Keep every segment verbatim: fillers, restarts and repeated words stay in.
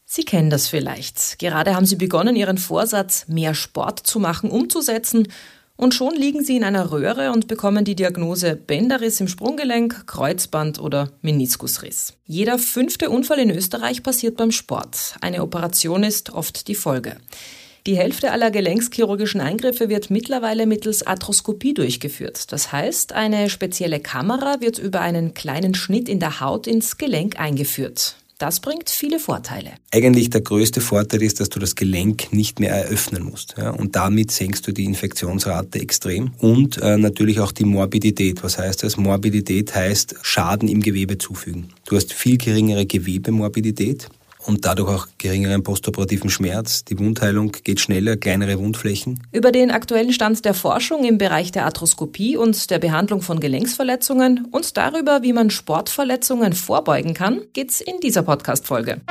Sie kennen das vielleicht. Gerade haben Sie begonnen, Ihren Vorsatz, mehr Sport zu machen, umzusetzen. Und schon liegen Sie in einer Röhre und bekommen die Diagnose Bänderriss im Sprunggelenk, Kreuzband oder Meniskusriss. Jeder fünfte Unfall in Österreich passiert beim Sport. Eine Operation ist oft die Folge. Die Hälfte aller gelenkschirurgischen Eingriffe wird mittlerweile mittels Arthroskopie durchgeführt. Das heißt, eine spezielle Kamera wird über einen kleinen Schnitt in der Haut ins Gelenk eingeführt. Das bringt viele Vorteile. Eigentlich der größte Vorteil ist, dass du das Gelenk nicht mehr eröffnen musst. Ja? Und damit senkst du die Infektionsrate extrem und äh, natürlich auch die Morbidität. Was heißt das? Morbidität heißt Schaden im Gewebe zufügen. Du hast viel geringere Gewebemorbidität und dadurch auch geringeren postoperativen Schmerz. Die Wundheilung geht schneller, kleinere Wundflächen. Über den aktuellen Stand der Forschung im Bereich der Arthroskopie und der Behandlung von Gelenksverletzungen und darüber, wie man Sportverletzungen vorbeugen kann, geht's in dieser Podcast-Folge.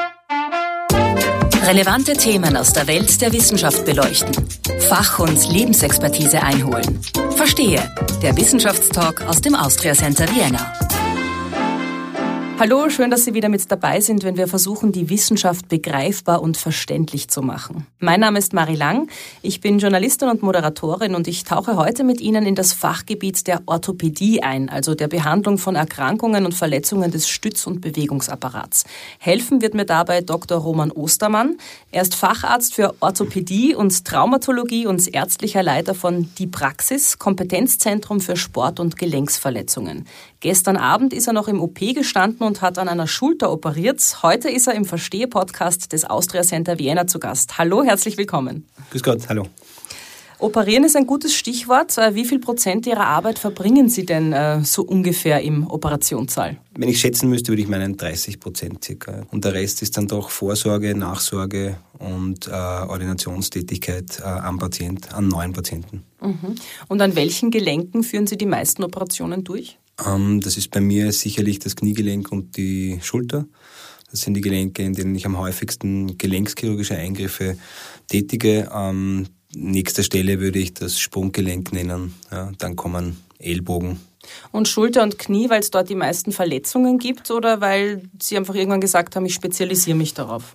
Relevante Themen aus der Welt der Wissenschaft beleuchten. Fach- und Lebensexpertise einholen. Verstehe, der Wissenschaftstalk aus dem Austria Center Vienna. Hallo, schön, dass Sie wieder mit dabei sind, wenn wir versuchen, die Wissenschaft begreifbar und verständlich zu machen. Mein Name ist Marie Lang, ich bin Journalistin und Moderatorin und ich tauche heute mit Ihnen in das Fachgebiet der Orthopädie ein, also der Behandlung von Erkrankungen und Verletzungen des Stütz- und Bewegungsapparats. Helfen wird mir dabei Doktor Roman Ostermann. Er ist Facharzt für Orthopädie und Traumatologie und ärztlicher Leiter von Die Praxis, Kompetenzzentrum für Sport- und Gelenksverletzungen. Gestern Abend ist er noch im O P gestanden und hat an einer Schulter operiert. Heute ist er im Verstehe-Podcast des Austria Center Vienna zu Gast. Hallo, herzlich willkommen. Grüß Gott, hallo. Operieren ist ein gutes Stichwort. Wie viel Prozent Ihrer Arbeit verbringen Sie denn äh, so ungefähr im Operationssaal? Wenn ich schätzen müsste, würde ich meinen dreißig Prozent circa. Und der Rest ist dann doch Vorsorge, Nachsorge und äh, Ordinationstätigkeit äh, am Patient, an neuen Patienten. Mhm. Und an welchen Gelenken führen Sie die meisten Operationen durch? Ähm, das ist bei mir sicherlich das Kniegelenk und die Schulter. Das sind die Gelenke, in denen ich am häufigsten gelenkschirurgische Eingriffe tätige. An nächster Stelle würde ich das Sprunggelenk nennen. Ja, dann kommen Ellbogen. Und Schulter und Knie, weil es dort die meisten Verletzungen gibt oder weil Sie einfach irgendwann gesagt haben, ich spezialisiere mich darauf?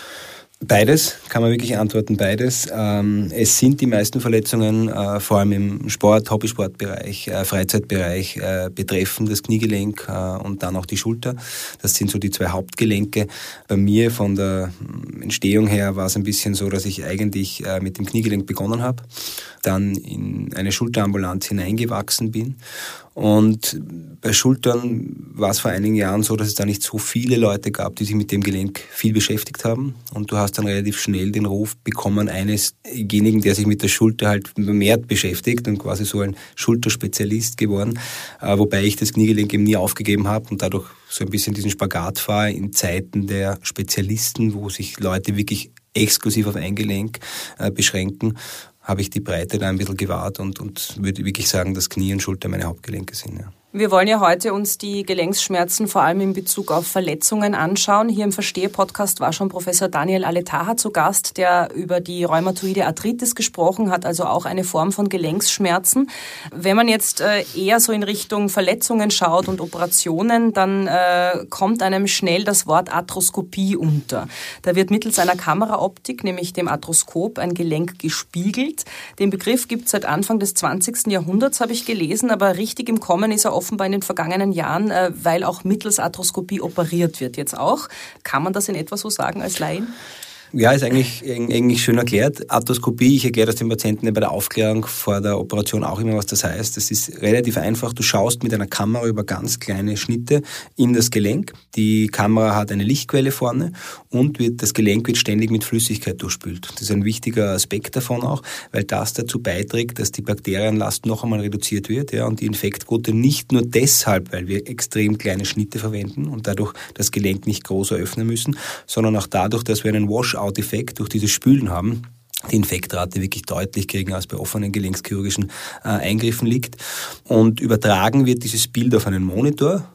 Beides, kann man wirklich antworten, beides. Ähm, es sind die meisten Verletzungen, äh, vor allem im Sport, Hobbysportbereich, äh, Freizeitbereich, äh, betreffen das Kniegelenk äh, und dann auch die Schulter. Das sind so die zwei Hauptgelenke. Bei mir von der Entstehung her war es ein bisschen so, dass ich eigentlich äh, mit dem Kniegelenk begonnen habe, dann in eine Schulterambulanz hineingewachsen bin. Und bei Schultern war es vor einigen Jahren so, dass es da nicht so viele Leute gab, die sich mit dem Gelenk viel beschäftigt haben. Und du hast dann relativ schnell den Ruf bekommen, einesjenigen, der sich mit der Schulter halt vermehrt beschäftigt und quasi so ein Schulterspezialist geworden. Wobei ich das Kniegelenk eben nie aufgegeben habe und dadurch so ein bisschen diesen Spagat fahre in Zeiten der Spezialisten, wo sich Leute wirklich exklusiv auf ein Gelenk beschränken, habe ich die Breite da ein bisschen gewahrt und, und würde wirklich sagen, dass Knie und Schulter meine Hauptgelenke sind. Ja. Wir wollen ja heute uns die Gelenksschmerzen vor allem in Bezug auf Verletzungen anschauen. Hier im Verstehe-Podcast war schon Professor Daniel Aletaha zu Gast, der über die rheumatoide Arthritis gesprochen hat, also auch eine Form von Gelenksschmerzen. Wenn man jetzt äh, eher so in Richtung Verletzungen schaut und Operationen, dann äh, kommt einem schnell das Wort Arthroskopie unter. Da wird mittels einer Kameraoptik, nämlich dem Arthroskop, ein Gelenk gespiegelt. Den Begriff gibt es seit Anfang des zwanzigsten Jahrhunderts, habe ich gelesen, aber richtig im Kommen ist er oft offenbar in den vergangenen Jahren, weil auch mittels Arthroskopie operiert wird jetzt auch. Kann man das in etwa so sagen als Laien? Ja, ist eigentlich, eigentlich schön erklärt. Arthroskopie, ich erkläre das den Patienten bei der Aufklärung vor der Operation auch immer, was das heißt. Das ist relativ einfach. Du schaust mit einer Kamera über ganz kleine Schnitte in das Gelenk. Die Kamera hat eine Lichtquelle vorne und wird, das Gelenk wird ständig mit Flüssigkeit durchspült. Das ist ein wichtiger Aspekt davon auch, weil das dazu beiträgt, dass die Bakterienlast noch einmal reduziert wird, ja, und die Infektquote nicht nur deshalb, weil wir extrem kleine Schnitte verwenden und dadurch das Gelenk nicht groß eröffnen müssen, sondern auch dadurch, dass wir einen Wash-out-Effekt durch dieses Spülen haben, die Infektrate wirklich deutlich geringer als bei offenen gelenkschirurgischen äh, Eingriffen liegt. Und übertragen wird dieses Bild auf einen Monitor,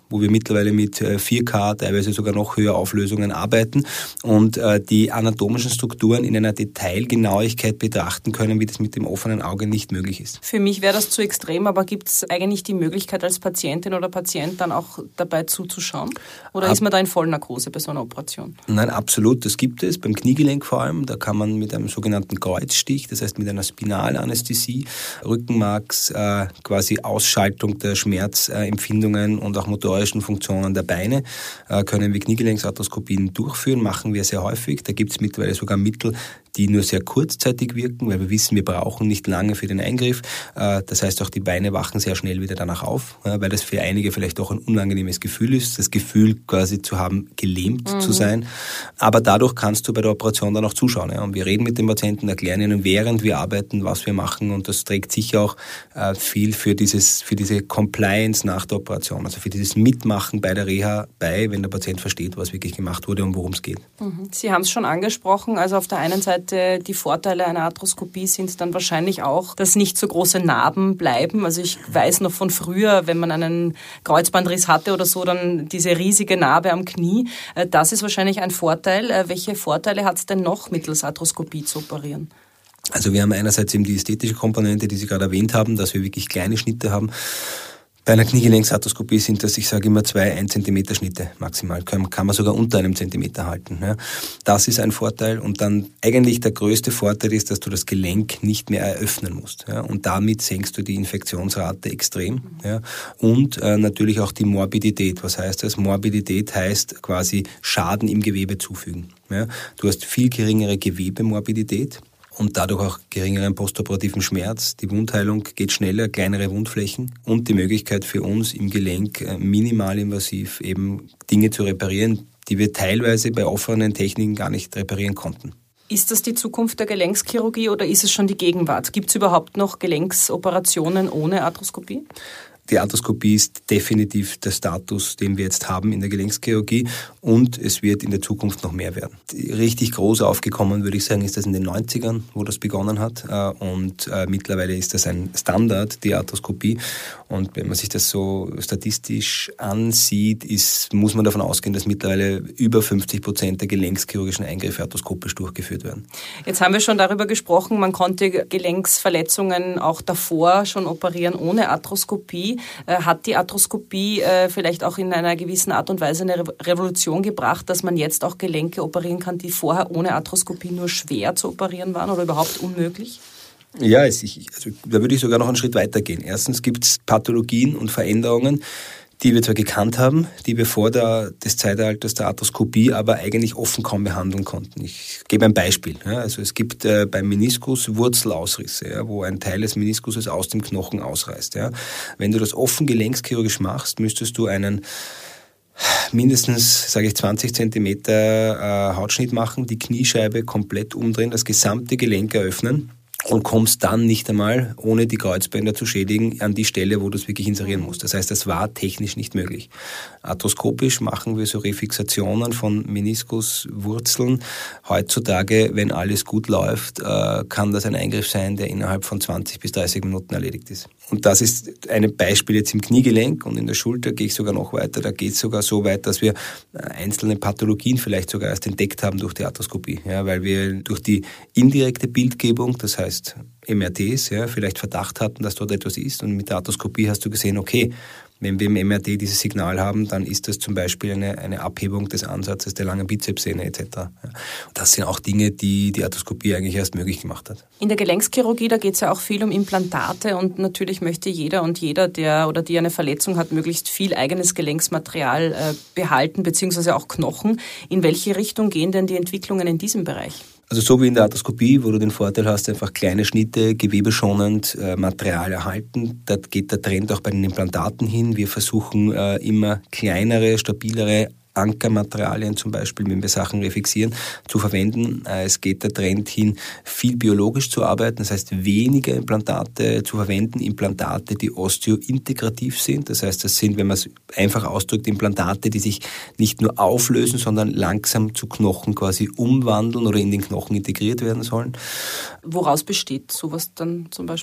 wo wir mittlerweile mit vier K, teilweise sogar noch höher Auflösungen arbeiten und äh, die anatomischen Strukturen in einer Detailgenauigkeit betrachten können, wie das mit dem offenen Auge nicht möglich ist. Für mich wäre das zu extrem, aber gibt es eigentlich die Möglichkeit als Patientin oder Patient dann auch dabei zuzuschauen? Oder Ab- ist man da in Vollnarkose bei so einer Operation? Nein, absolut, das gibt es, beim Kniegelenk vor allem. Da kann man mit einem sogenannten Kreuzstich, das heißt mit einer Spinalanästhesie, Rückenmarks, äh, quasi Ausschaltung der Schmerzempfindungen und auch motorischen Funktionen der Beine, äh, können wir Kniegelenksarthroskopien durchführen, machen wir sehr häufig. Da gibt es mittlerweile sogar Mittel, die nur sehr kurzzeitig wirken, weil wir wissen, wir brauchen nicht lange für den Eingriff. Das heißt, auch die Beine wachen sehr schnell wieder danach auf, weil das für einige vielleicht auch ein unangenehmes Gefühl ist, das Gefühl quasi zu haben, gelähmt mhm. zu sein. Aber dadurch kannst du bei der Operation dann auch zuschauen. Und wir reden mit dem Patienten, erklären ihnen, während wir arbeiten, was wir machen, und das trägt sicher auch viel für dieses, für diese Compliance nach der Operation, also für dieses Mitmachen bei der Reha bei, wenn der Patient versteht, was wirklich gemacht wurde und worum es geht. Mhm. Sie haben es schon angesprochen, also auf der einen Seite die Vorteile einer Arthroskopie sind dann wahrscheinlich auch, dass nicht so große Narben bleiben. Also ich weiß noch von früher, wenn man einen Kreuzbandriss hatte oder so, dann diese riesige Narbe am Knie. Das ist wahrscheinlich ein Vorteil. Welche Vorteile hat es denn noch, mittels Arthroskopie zu operieren? Also wir haben einerseits eben die ästhetische Komponente, die Sie gerade erwähnt haben, dass wir wirklich kleine Schnitte haben. Bei einer Kniegelenksarthroskopie sind das, ich sage immer, zwei ein Zentimeter Schnitte maximal. Kann, kann man sogar unter einem Zentimeter halten. Ja. Das ist ein Vorteil. Und dann eigentlich der größte Vorteil ist, dass du das Gelenk nicht mehr eröffnen musst. Ja. Und damit senkst du die Infektionsrate extrem. Ja. Und äh, natürlich auch die Morbidität. Was heißt das? Morbidität heißt quasi Schaden im Gewebe zufügen. Ja. Du hast viel geringere Gewebemorbidität und dadurch auch geringeren postoperativen Schmerz. Die Wundheilung geht schneller, kleinere Wundflächen und die Möglichkeit für uns im Gelenk minimalinvasiv eben Dinge zu reparieren, die wir teilweise bei offenen Techniken gar nicht reparieren konnten. Ist das die Zukunft der Gelenkschirurgie oder ist es schon die Gegenwart? Gibt es überhaupt noch Gelenksoperationen ohne Arthroskopie? Die Arthroskopie ist definitiv der Status, den wir jetzt haben in der Gelenkschirurgie, und es wird in der Zukunft noch mehr werden. Richtig groß aufgekommen, würde ich sagen, ist das in den neunzigern, wo das begonnen hat, und mittlerweile ist das ein Standard, die Arthroskopie, und wenn man sich das so statistisch ansieht, ist, muss man davon ausgehen, dass mittlerweile über fünfzig Prozent der gelenkschirurgischen Eingriffe arthroskopisch durchgeführt werden. Jetzt haben wir schon darüber gesprochen, man konnte Gelenksverletzungen auch davor schon operieren ohne Arthroskopie. Hat die Arthroskopie vielleicht auch in einer gewissen Art und Weise eine Revolution gebracht, dass man jetzt auch Gelenke operieren kann, die vorher ohne Arthroskopie nur schwer zu operieren waren oder überhaupt unmöglich? Ja, es, ich, also, da würde ich sogar noch einen Schritt weiter gehen. Erstens gibt es Pathologien und Veränderungen, die wir zwar gekannt haben, die wir vor der, des Zeitalters der Arthroskopie aber eigentlich offen kaum behandeln konnten. Ich gebe ein Beispiel. Ja, also es gibt äh, beim Meniskus Wurzelausrisse, ja, wo ein Teil des Meniskuses aus dem Knochen ausreißt. Ja. Wenn du das offen gelenkschirurgisch machst, müsstest du einen mindestens, sage ich, zwanzig Zentimeter äh, Hautschnitt machen, die Kniescheibe komplett umdrehen, das gesamte Gelenk eröffnen und kommst dann nicht einmal, ohne die Kreuzbänder zu schädigen, an die Stelle, wo du es wirklich inserieren musst. Das heißt, das war technisch nicht möglich. Arthroskopisch machen wir so Refixationen von Meniskuswurzeln. Heutzutage, wenn alles gut läuft, kann das ein Eingriff sein, der innerhalb von zwanzig bis dreißig Minuten erledigt ist. Und das ist ein Beispiel jetzt im Kniegelenk, und in der Schulter gehe ich sogar noch weiter. Da geht es sogar so weit, dass wir einzelne Pathologien vielleicht sogar erst entdeckt haben durch die Arthroskopie. Ja, weil wir durch die indirekte Bildgebung, das heißt M R Ts, ja, vielleicht Verdacht hatten, dass dort etwas ist, und mit der Arthroskopie hast du gesehen, okay, wenn wir im M R T dieses Signal haben, dann ist das zum Beispiel eine, eine Abhebung des Ansatzes der langen Bizepssehne et cetera. Ja. Das sind auch Dinge, die die Arthroskopie eigentlich erst möglich gemacht hat. In der Gelenkschirurgie, da geht es ja auch viel um Implantate, und natürlich möchte jeder und jeder, der oder die eine Verletzung hat, möglichst viel eigenes Gelenksmaterial äh, behalten, beziehungsweise auch Knochen. In welche Richtung gehen denn die Entwicklungen in diesem Bereich? Also so wie in der Arthroskopie, wo du den Vorteil hast, einfach kleine Schnitte, gewebeschonend, äh, Material erhalten, da geht der Trend auch bei den Implantaten hin. Wir versuchen äh, immer kleinere, stabilere Ankermaterialien zum Beispiel, wenn wir Sachen refixieren, zu verwenden. Es geht der Trend hin, viel biologisch zu arbeiten, das heißt weniger Implantate zu verwenden, Implantate, die osteointegrativ sind. Das heißt, das sind, wenn man es einfach ausdrückt, Implantate, die sich nicht nur auflösen, sondern langsam zu Knochen quasi umwandeln oder in den Knochen integriert werden sollen. Woraus besteht sowas dann zum Beispiel?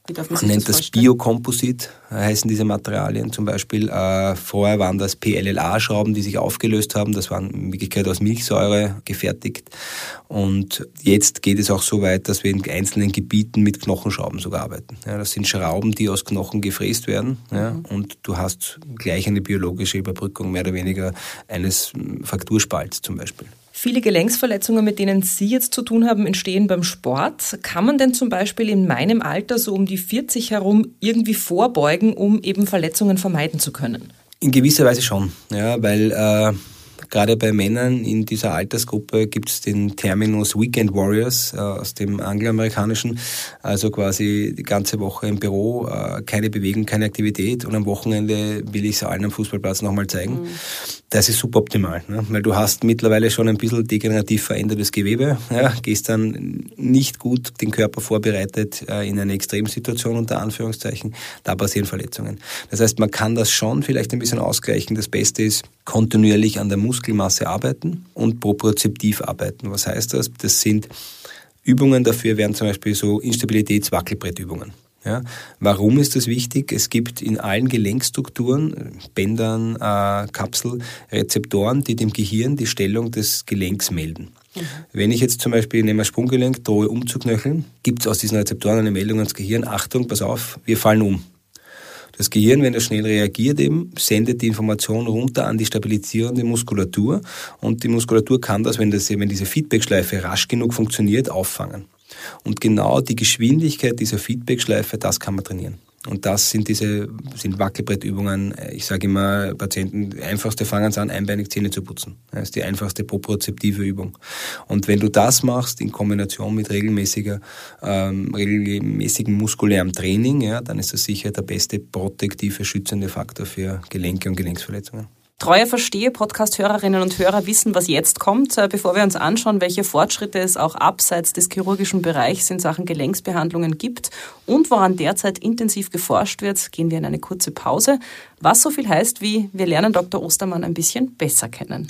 Man nennt das Biokomposit, heißen diese Materialien zum Beispiel. Äh, vorher waren das P L L A-Schrauben, die sich aufgelöst haben. Das waren in Wirklichkeit aus Milchsäure gefertigt. Und jetzt geht es auch so weit, dass wir in einzelnen Gebieten mit Knochenschrauben sogar arbeiten. Ja, das sind Schrauben, die aus Knochen gefräst werden. Ja, mhm. Und du hast gleich eine biologische Überbrückung mehr oder weniger eines Frakturspalts zum Beispiel. Viele Gelenksverletzungen, mit denen Sie jetzt zu tun haben, entstehen beim Sport. Kann man denn zum Beispiel in meinem Alter so um die vierzig herum irgendwie vorbeugen, um eben Verletzungen vermeiden zu können? In gewisser Weise schon, ja, weil äh, gerade bei Männern in dieser Altersgruppe gibt es den Terminus Weekend Warriors äh, aus dem Angloamerikanischen, also quasi die ganze Woche im Büro, äh, keine Bewegung, keine Aktivität und am Wochenende will ich es allen am Fußballplatz nochmal zeigen. Mhm. Das ist suboptimal, ne? Weil du hast mittlerweile schon ein bisschen degenerativ verändertes Gewebe, ja, gehst dann nicht gut den Körper vorbereitet äh, in eine Extremsituation unter Anführungszeichen, da passieren Verletzungen. Das heißt, man kann das schon vielleicht ein bisschen ausgleichen. Das Beste ist, kontinuierlich an der Muskelmasse arbeiten und propriozeptiv arbeiten. Was heißt das? Das sind Übungen dafür, wären zum Beispiel so Instabilitäts-Wackelbrettübungen. Ja, warum ist das wichtig? Es gibt in allen Gelenkstrukturen, Bändern, äh, Kapsel, Rezeptoren, die dem Gehirn die Stellung des Gelenks melden. Mhm. Wenn ich jetzt zum Beispiel nehme ein Sprunggelenk, drohe umzuknöcheln, gibt es aus diesen Rezeptoren eine Meldung ans Gehirn, Achtung, pass auf, wir fallen um. Das Gehirn, wenn es schnell reagiert, eben, sendet die Information runter an die stabilisierende Muskulatur und die Muskulatur kann das, wenn, das, wenn diese Feedbackschleife rasch genug funktioniert, auffangen. Und genau die Geschwindigkeit dieser Feedbackschleife, das kann man trainieren. Und das sind diese sind Wackelbrettübungen. Ich sage immer Patienten, die einfachste fangen sie an, einbeinig Zähne zu putzen. Das ist die einfachste propriozeptive Übung. Und wenn du das machst in Kombination mit regelmäßiger, ähm, regelmäßigem muskulären Training, ja, dann ist das sicher der beste protektive, schützende Faktor für Gelenke und Gelenksverletzungen. Treue Verstehe-Podcast-Hörerinnen und Hörer wissen, was jetzt kommt. Bevor wir uns anschauen, welche Fortschritte es auch abseits des chirurgischen Bereichs in Sachen Gelenksbehandlungen gibt und woran derzeit intensiv geforscht wird, gehen wir in eine kurze Pause. Was so viel heißt wie, wir lernen Doktor Ostermann ein bisschen besser kennen.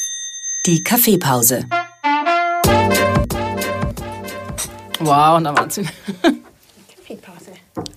Die Kaffeepause. Wow, na Wahnsinn. Kaffeepause.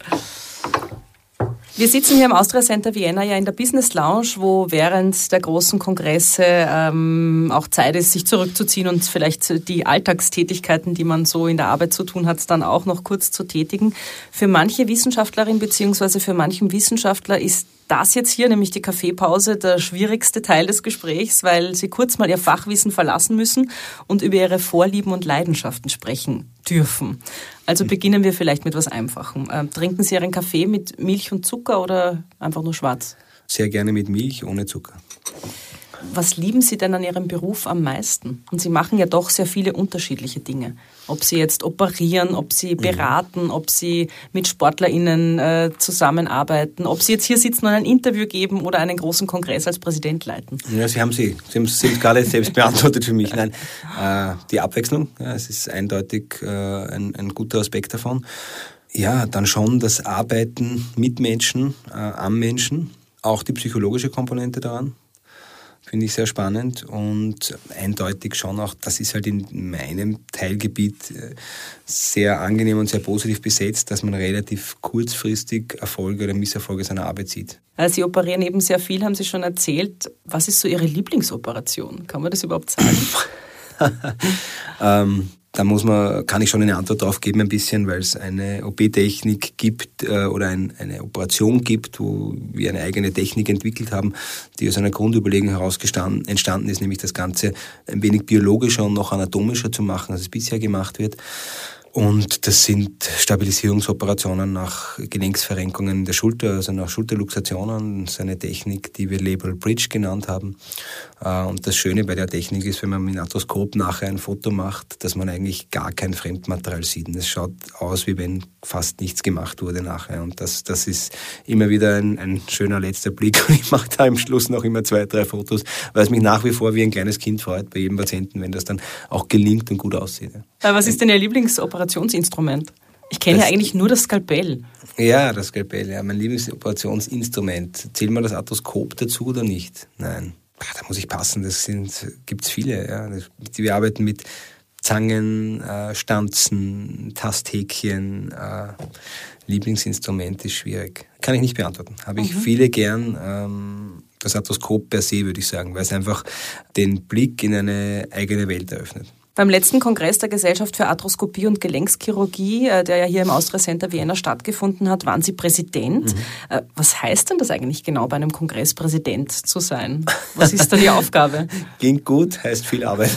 Wir sitzen hier im Austria Center Vienna ja in der Business Lounge, wo während der großen Kongresse ähm, auch Zeit ist, sich zurückzuziehen und vielleicht die Alltagstätigkeiten, die man so in der Arbeit zu tun hat, dann auch noch kurz zu tätigen. Für manche Wissenschaftlerin bzw. für manchen Wissenschaftler ist das jetzt hier, nämlich die Kaffeepause, der schwierigste Teil des Gesprächs, weil sie kurz mal ihr Fachwissen verlassen müssen und über ihre Vorlieben und Leidenschaften sprechen dürfen. Also beginnen wir vielleicht mit was Einfachem. Ähm, trinken Sie Ihren Kaffee mit Milch und Zucker oder einfach nur schwarz? Sehr gerne mit Milch, ohne Zucker. Was lieben Sie denn an Ihrem Beruf am meisten? Und Sie machen ja doch sehr viele unterschiedliche Dinge. Ob Sie jetzt operieren, ob Sie beraten, mhm. ob Sie mit SportlerInnen äh, zusammenarbeiten, ob Sie jetzt hier sitzen und ein Interview geben oder einen großen Kongress als Präsident leiten. Ja, Sie haben sie. Sie haben es gerade selbst beantwortet für mich. Nein, äh, die Abwechslung, ja, es ist eindeutig äh, ein, ein guter Aspekt davon. Ja, dann schon das Arbeiten mit Menschen, äh, am Menschen, auch die psychologische Komponente daran. Finde ich sehr spannend und eindeutig schon auch, das ist halt in meinem Teilgebiet sehr angenehm und sehr positiv besetzt, dass man relativ kurzfristig Erfolge oder Misserfolge seiner Arbeit sieht. Sie operieren eben sehr viel, haben Sie schon erzählt. Was ist so Ihre Lieblingsoperation? Kann man das überhaupt sagen? ähm, Da muss man, kann ich schon eine Antwort drauf geben ein bisschen, weil es eine O P-Technik gibt äh, oder ein, eine Operation gibt, wo wir eine eigene Technik entwickelt haben, die aus einer Grundüberlegung heraus entstanden ist, nämlich das Ganze ein wenig biologischer und noch anatomischer zu machen, als es bisher gemacht wird. Und das sind Stabilisierungsoperationen nach Gelenksverrenkungen in der Schulter, also nach Schulterluxationen. Das ist eine Technik, die wir Labral Bridge genannt haben. Und das Schöne bei der Technik ist, wenn man mit dem Arthroskop nachher ein Foto macht, dass man eigentlich gar kein Fremdmaterial sieht. Und es schaut aus, wie wenn fast nichts gemacht wurde nachher. Und das, das ist immer wieder ein, ein schöner letzter Blick. Und ich mache da im Schluss noch immer zwei, drei Fotos, weil es mich nach wie vor wie ein kleines Kind freut bei jedem Patienten, wenn das dann auch gelingt und gut aussieht. Was ist denn Ihr Lieblingsopertionsinstrument? Ich kenne ja eigentlich nur das Skalpell. Ja, das Skalpell, ja, mein Lieblingsoperationsинstrument. Zählt man das Arthroskop dazu oder nicht? Nein. Da muss ich passen, das sind, gibt's viele, ja. Wir arbeiten mit Zangen, äh, Stanzen, Tasthäkchen, äh, Lieblingsinstrument ist schwierig. Kann ich nicht beantworten. Habe ich mhm. viele gern. Ähm, das Arthroskop per se, würde ich sagen, weil es einfach den Blick in eine eigene Welt eröffnet. Beim letzten Kongress der Gesellschaft für Arthroskopie und Gelenkschirurgie, der ja hier im Austria Center Vienna stattgefunden hat, waren Sie Präsident. Mhm. Was heißt denn das eigentlich genau, bei einem Kongress Präsident zu sein? Was ist da die Aufgabe? Klingt gut, heißt viel Arbeit.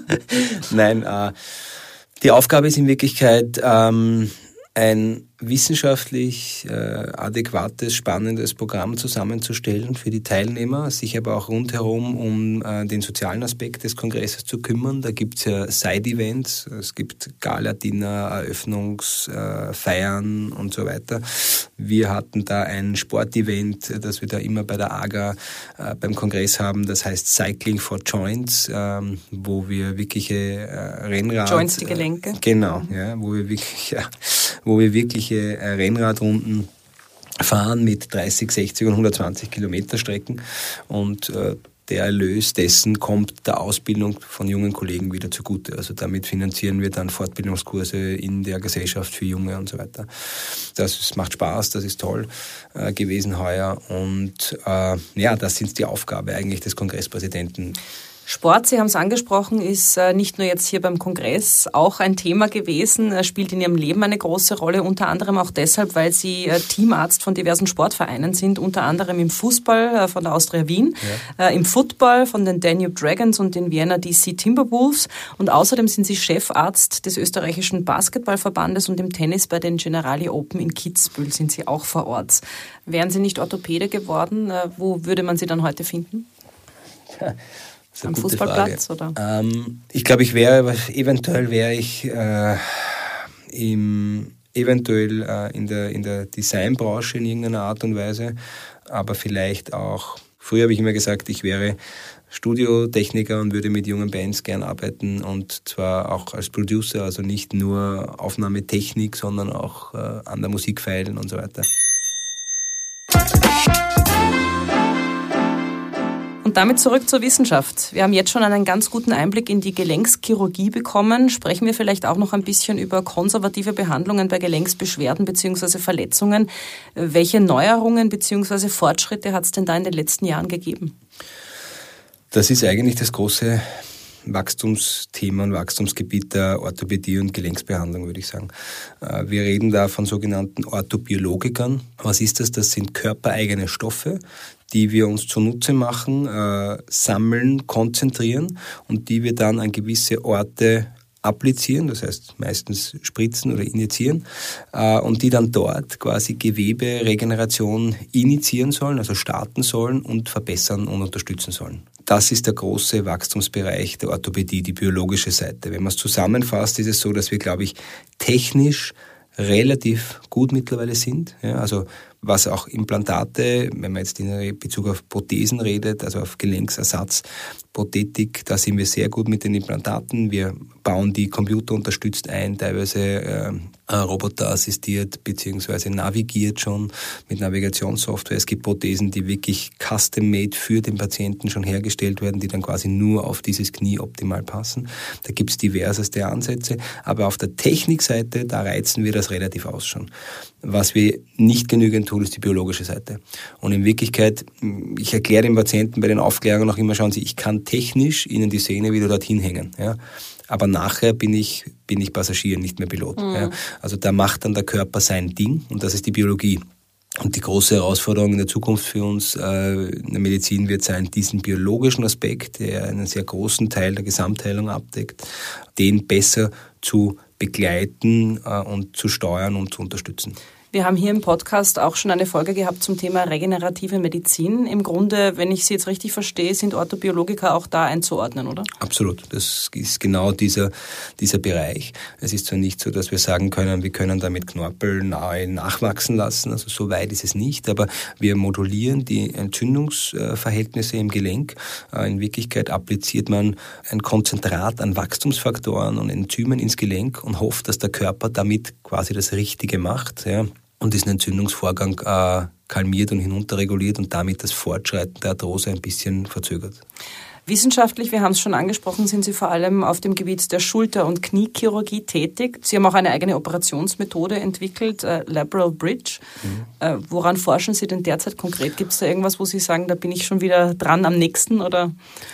Nein, äh, die Aufgabe ist in Wirklichkeit ähm, ein wissenschaftlich äh, adäquates, spannendes Programm zusammenzustellen für die Teilnehmer, sich aber auch rundherum um äh, den sozialen Aspekt des Kongresses zu kümmern. Da gibt es ja Side-Events, es gibt Gala-Dinner, Eröffnungsfeiern äh, und so weiter. Wir hatten da ein Sportevent, das wir da immer bei der A G A äh, beim Kongress haben, das heißt Cycling for Joints, äh, wo wir wirkliche äh, Rennrad... Joints, die Gelenke. Äh, genau, ja, wo wir wirklich... Ja, wo wir wirkliche Rennradrunden fahren mit dreißig, sechzig und hundertzwanzig Kilometer Strecken und äh, der Erlös dessen kommt der Ausbildung von jungen Kollegen wieder zugute. Also damit finanzieren wir dann Fortbildungskurse in der Gesellschaft für Junge und so weiter. Das ist, macht Spaß, das ist toll äh, gewesen heuer und äh, ja, das ist die Aufgabe eigentlich des Kongresspräsidenten. Sport, Sie haben es angesprochen, ist nicht nur jetzt hier beim Kongress auch ein Thema gewesen, spielt in Ihrem Leben eine große Rolle, unter anderem auch deshalb, weil Sie Teamarzt von diversen Sportvereinen sind, unter anderem im Fußball von der Austria Wien, ja. im Football von den Danube Dragons und den Vienna D C Timberwolves und außerdem sind Sie Chefarzt des österreichischen Basketballverbandes und im Tennis bei den Generali Open in Kitzbühel sind Sie auch vor Ort. Wären Sie nicht Orthopäde geworden, wo würde man Sie dann heute finden? Ja. Am Fußballplatz, oder? Ähm, ich glaube, ich wäre, eventuell wäre ich äh, im, eventuell äh, in der, in der Designbranche in irgendeiner Art und Weise, aber vielleicht auch, früher habe ich immer gesagt, ich wäre Studiotechniker und würde mit jungen Bands gern arbeiten und zwar auch als Producer, also nicht nur Aufnahmetechnik, sondern auch äh, an der Musik feilen und so weiter. Und damit zurück zur Wissenschaft. Wir haben jetzt schon einen ganz guten Einblick in die Gelenkschirurgie bekommen. Sprechen wir vielleicht auch noch ein bisschen über konservative Behandlungen bei Gelenksbeschwerden bzw. Verletzungen. Welche Neuerungen bzw. Fortschritte hat es denn da in den letzten Jahren gegeben? Das ist eigentlich das große Wachstumsthema und Wachstumsgebiet der Orthopädie und Gelenksbehandlung, würde ich sagen. Wir reden da von sogenannten Orthobiologikern. Was ist das? Das sind körpereigene Stoffe, die wir uns zunutze machen, äh, sammeln, konzentrieren und die wir dann an gewisse Orte applizieren, das heißt meistens spritzen oder injizieren äh, und die dann dort quasi Geweberegeneration initiieren sollen, also starten sollen und verbessern und unterstützen sollen. Das ist der große Wachstumsbereich der Orthopädie, die biologische Seite. Wenn man es zusammenfasst, ist es so, dass wir, glaube ich, technisch relativ gut mittlerweile sind. Ja, also was auch Implantate, wenn man jetzt in Bezug auf Prothesen redet, also auf Gelenksersatz, Prothetik, da sind wir sehr gut mit den Implantaten. Wir bauen die computerunterstützt ein, teilweise äh, roboterassistiert beziehungsweise navigiert schon mit Navigationssoftware. Es gibt Prothesen, die wirklich custom-made für den Patienten schon hergestellt werden, die dann quasi nur auf dieses Knie optimal passen. Da gibt es diverseste Ansätze, aber auf der Technikseite, da reizen wir das relativ aus schon. Was wir nicht genügend tun, ist die biologische Seite. Und in Wirklichkeit, ich erkläre den Patienten bei den Aufklärungen auch immer, schauen Sie, ich kann technisch Ihnen die Sehne wieder dorthin hängen, ja. Aber nachher bin ich, bin ich Passagier, nicht mehr Pilot. Mhm. Ja. Also da macht dann der Körper sein Ding und das ist die Biologie. Und die große Herausforderung in der Zukunft für uns äh, in der Medizin wird sein, diesen biologischen Aspekt, der einen sehr großen Teil der Gesamtheilung abdeckt, den besser zu begleiten äh, und zu steuern und zu unterstützen. Wir haben hier im Podcast auch schon eine Folge gehabt zum Thema regenerative Medizin. Im Grunde, wenn ich Sie jetzt richtig verstehe, sind Orthobiologiker auch da einzuordnen, oder? Absolut. Das ist genau dieser, dieser Bereich. Es ist zwar nicht so, dass wir sagen können, wir können damit Knorpel nahe nachwachsen lassen, also so weit ist es nicht, aber wir modulieren die Entzündungsverhältnisse im Gelenk. In Wirklichkeit appliziert man ein Konzentrat an Wachstumsfaktoren und Enzymen ins Gelenk und hofft, dass der Körper damit quasi das Richtige macht, ja. Und diesen Entzündungsvorgang äh, kalmiert und hinunterreguliert und damit das Fortschreiten der Arthrose ein bisschen verzögert. Wissenschaftlich, wir haben es schon angesprochen, sind Sie vor allem auf dem Gebiet der Schulter- und Kniechirurgie tätig. Sie haben auch eine eigene Operationsmethode entwickelt, äh, Labral Bridge. Mhm. Äh, woran forschen Sie denn derzeit konkret? Gibt es da irgendwas, wo Sie sagen, da bin ich schon wieder dran am nächsten? Oder?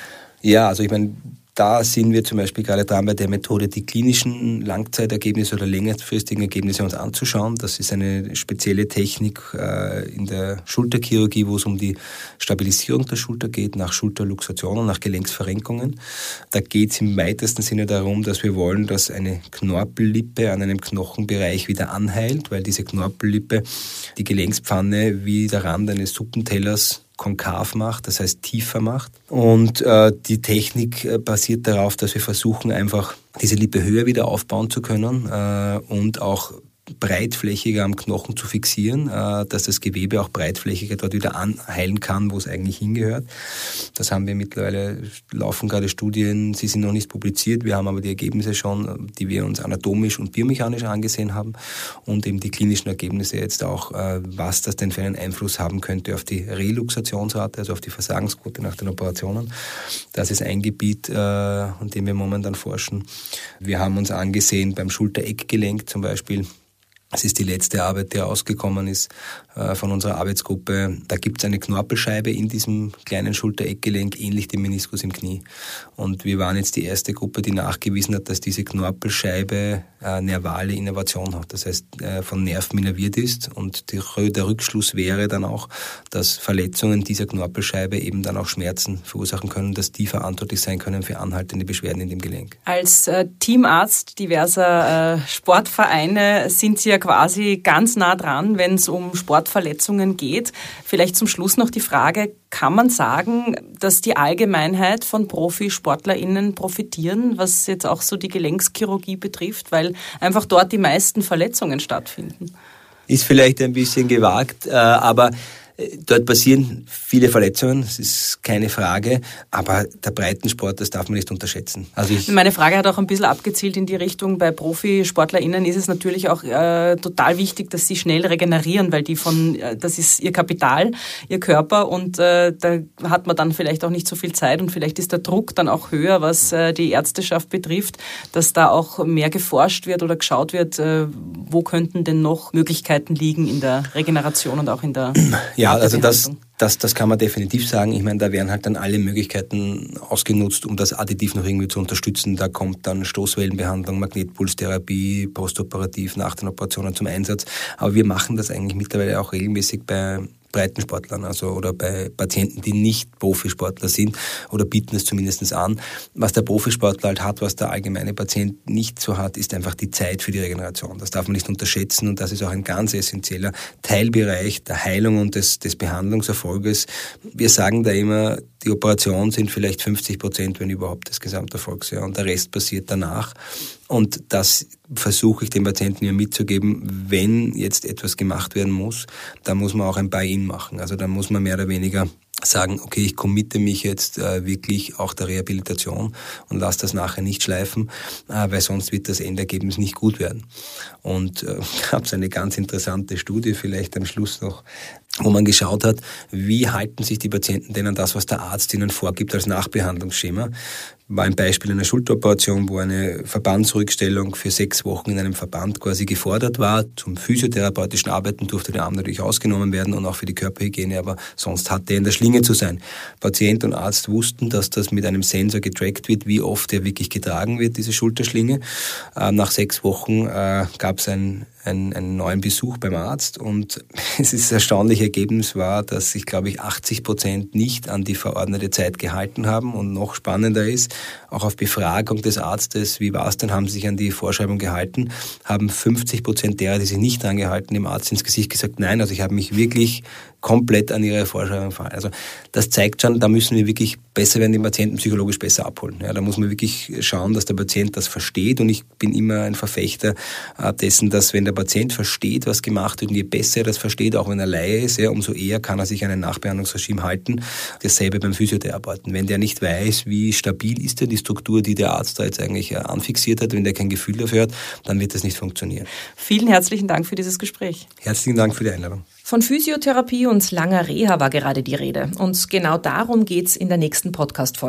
Ja, also ich meine, da sind wir zum Beispiel gerade dran bei der Methode, die klinischen Langzeitergebnisse oder längerfristigen Ergebnisse uns anzuschauen. Das ist eine spezielle Technik äh, in der Schulterchirurgie, wo es um die Stabilisierung der Schulter geht, nach Schulterluxationen, nach Gelenksverrenkungen. Da geht es im weitesten Sinne darum, dass wir wollen, dass eine Knorpellippe an einem Knochenbereich wieder anheilt, weil diese Knorpellippe die Gelenkspfanne wie der Rand eines Suppentellers konkav macht, das heißt tiefer macht. Und äh, die Technik äh, basiert darauf, dass wir versuchen, einfach diese Lippe höher wieder aufbauen zu können äh, und auch breitflächiger am Knochen zu fixieren, äh, dass das Gewebe auch breitflächiger dort wieder anheilen kann, wo es eigentlich hingehört. Das haben wir mittlerweile, laufen gerade Studien, sie sind noch nicht publiziert, wir haben aber die Ergebnisse schon, die wir uns anatomisch und biomechanisch angesehen haben und eben die klinischen Ergebnisse jetzt auch, äh, was das denn für einen Einfluss haben könnte auf die Reluxationsrate, also auf die Versagensquote nach den Operationen. Das ist ein Gebiet, äh, an dem wir momentan forschen. Wir haben uns angesehen beim Schulter-Eckgelenk zum Beispiel. Das ist die letzte Arbeit, die rausgekommen ist äh, von unserer Arbeitsgruppe. Da gibt es eine Knorpelscheibe in diesem kleinen Schulter-Eckgelenk, ähnlich dem Meniskus im Knie. Und wir waren jetzt die erste Gruppe, die nachgewiesen hat, dass diese Knorpelscheibe äh, nervale Innervation hat. Das heißt, äh, von Nerven innerviert ist. Und die, der Rückschluss wäre dann auch, dass Verletzungen dieser Knorpelscheibe eben dann auch Schmerzen verursachen können, dass die verantwortlich sein können für anhaltende Beschwerden in dem Gelenk. Als äh, Teamarzt diverser äh, Sportvereine sind Sie ja quasi ganz nah dran, wenn es um Sportverletzungen geht. Vielleicht zum Schluss noch die Frage, kann man sagen, dass die Allgemeinheit von ProfisportlerInnen profitieren, was jetzt auch so die Gelenkschirurgie betrifft, weil einfach dort die meisten Verletzungen stattfinden? Ist vielleicht ein bisschen gewagt, aber dort passieren viele Verletzungen, das ist keine Frage, aber der Breitensport, das darf man nicht unterschätzen. Also ich Meine Frage hat auch ein bisschen abgezielt in die Richtung, bei ProfisportlerInnen ist es natürlich auch äh, total wichtig, dass sie schnell regenerieren, weil die von, äh, das ist ihr Kapital, ihr Körper und äh, da hat man dann vielleicht auch nicht so viel Zeit und vielleicht ist der Druck dann auch höher, was äh, die Ärzteschaft betrifft, dass da auch mehr geforscht wird oder geschaut wird, äh, wo könnten denn noch Möglichkeiten liegen in der Regeneration und auch in der Ja, also das, das, das kann man definitiv sagen. Ich meine, da werden halt dann alle Möglichkeiten ausgenutzt, um das additiv noch irgendwie zu unterstützen. Da kommt dann Stoßwellenbehandlung, Magnetpulstherapie, postoperativ nach den Operationen zum Einsatz. Aber wir machen das eigentlich mittlerweile auch regelmäßig bei Breitensportlern, also oder bei Patienten, die nicht Profisportler sind oder bieten es zumindest an. Was der Profisportler halt hat, was der allgemeine Patient nicht so hat, ist einfach die Zeit für die Regeneration. Das darf man nicht unterschätzen und das ist auch ein ganz essentieller Teilbereich der Heilung und des, des Behandlungserfolges. Wir sagen da immer, die Operationen sind vielleicht fünfzig Prozent, wenn überhaupt, des Gesamterfolgs, ja, und der Rest passiert danach. Und das versuche ich den Patienten mir mitzugeben, wenn jetzt etwas gemacht werden muss, dann muss man auch ein Buy-in machen. Also dann muss man mehr oder weniger sagen, okay, ich committe mich jetzt äh, wirklich auch der Rehabilitation und lasse das nachher nicht schleifen, äh, weil sonst wird das Endergebnis nicht gut werden. Und äh, gab es eine ganz interessante Studie, vielleicht am Schluss noch, wo man geschaut hat, wie halten sich die Patienten denn an das, was der Arzt ihnen vorgibt als Nachbehandlungsschema. War ein Beispiel einer Schulteroperation, wo eine Verbandsrückstellung für sechs Wochen in einem Verband quasi gefordert war. Zum physiotherapeutischen Arbeiten durfte der Arm natürlich ausgenommen werden und auch für die Körperhygiene, aber sonst hatte er in der Schlinge zu sein. Patient und Arzt wussten, dass das mit einem Sensor getrackt wird, wie oft er wirklich getragen wird, diese Schulterschlinge. Nach sechs Wochen äh, gab es ein Einen, einen neuen Besuch beim Arzt und es ist das erstaunliche Ergebnis war, dass sich, glaube ich, achtzig Prozent nicht an die verordnete Zeit gehalten haben und noch spannender ist, auch auf Befragung des Arztes, wie war es denn, haben sie sich an die Vorschreibung gehalten, haben fünfzig Prozent derer, die sich nicht dran gehalten, dem Arzt ins Gesicht gesagt, nein, also ich habe mich wirklich komplett an ihre Vorschreibung verhalten. Also das zeigt schon, da müssen wir wirklich besser werden, den Patienten psychologisch besser abholen. Ja, da muss man wirklich schauen, dass der Patient das versteht und ich bin immer ein Verfechter dessen, dass wenn der Patient versteht, was gemacht wird und je besser er das versteht, auch wenn er Laie ist, ja, umso eher kann er sich an ein Nachbehandlungsregime halten. Dasselbe beim Physiotherapeuten. Wenn der nicht weiß, wie stabil ist denn die Struktur, die der Arzt da jetzt eigentlich anfixiert hat, wenn der kein Gefühl dafür hat, dann wird das nicht funktionieren. Vielen herzlichen Dank für dieses Gespräch. Herzlichen Dank für die Einladung. Von Physiotherapie und langer Reha war gerade die Rede. Und genau darum geht's in der nächsten Podcast-Folge.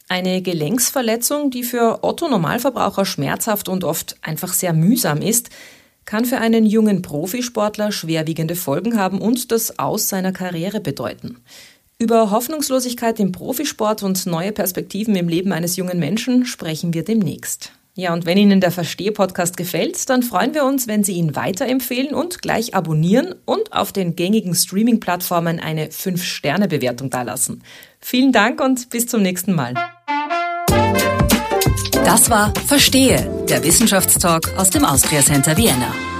Eine Gelenksverletzung, die für Otto-Normalverbraucher schmerzhaft und oft einfach sehr mühsam ist, kann für einen jungen Profisportler schwerwiegende Folgen haben und das Aus seiner Karriere bedeuten. Über Hoffnungslosigkeit im Profisport und neue Perspektiven im Leben eines jungen Menschen sprechen wir demnächst. Ja, und wenn Ihnen der Verstehe-Podcast gefällt, dann freuen wir uns, wenn Sie ihn weiterempfehlen und gleich abonnieren und auf den gängigen Streaming-Plattformen eine fünf Sterne Bewertung dalassen. Vielen Dank und bis zum nächsten Mal. Das war Verstehe, der Wissenschaftstalk aus dem Austria Center Vienna.